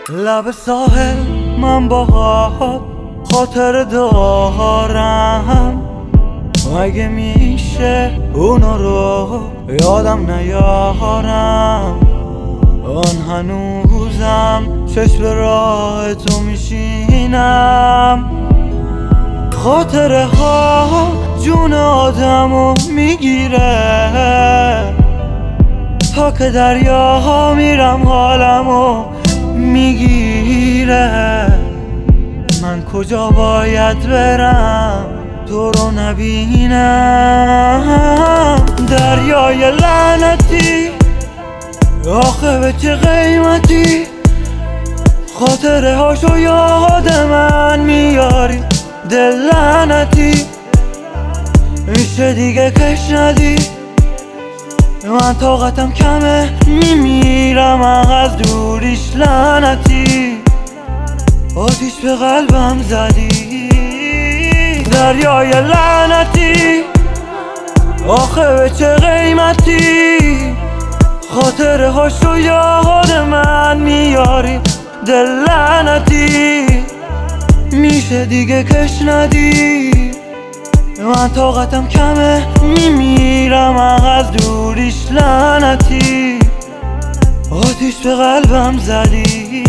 لب ساحل من باهات خاطر دارم، مگه میشه اونا رو یادم نیارم؟ آن هنوزم چشم راه تو میشینم، خاطره ها جون آدمو میگیره، تا که دریا میرم حالمو میگیره. من کجا باید برم تو رو نبینم؟ دریای لعنتی آخه به چه قیمتی؟ خاطره هاشو یاد من میاری دل لعنتی. میشه دیگه کش ندی؟ من طاقتم کمه میمیرم از دوریش لعنتی. آتیش به قلبم زدی دریای لعنتی، آخه به چه قیمتی؟ خاطره هاشو یاد من میاری دل لعنتی. میشه دیگه کش ندی؟ من طاقتم کمه میمیرم از دوریش لعنتی. آتیش به قلبم زدی.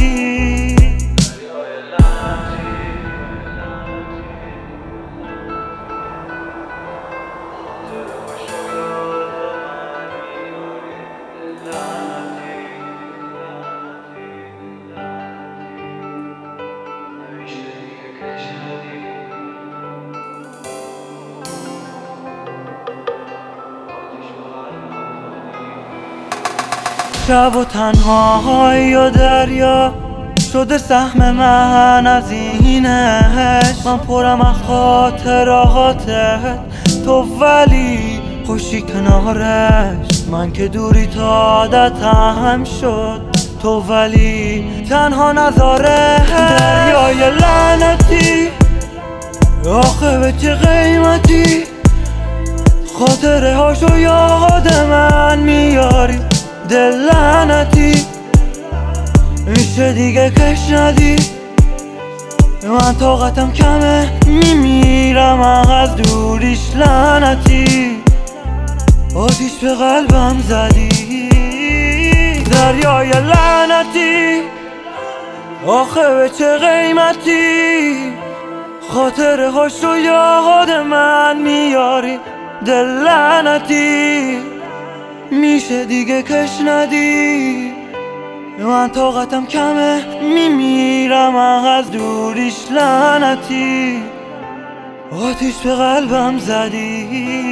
شب و تنهایی و دریا شده سهم من از اینش. من پرم از خاطراتت تو ولی خوشی کنارش. من که دوری تا عادتم شد تو ولی تنها نذاره. دریای لعنتی آخه به چه قیمتی؟ خاطره هاشو یاد من میاری دل لعنتی. میشه دیگه کش ندی؟ من طاقتم کمه میمیرم از دوریش لعنتی. آتیش به قلبم زدی دریای لعنتی، آخه به چه قیمتی؟ خاطره هاشو یاد من میاری دل لعنتی. میشه دیگه کش ندی؟ من طاقتم کمه میمیرم از دوریش لعنتی. آتیش به قلبم زدی.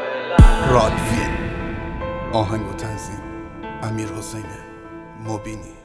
رادفیل آهنگ و تنظیم امیر حسین مبینی.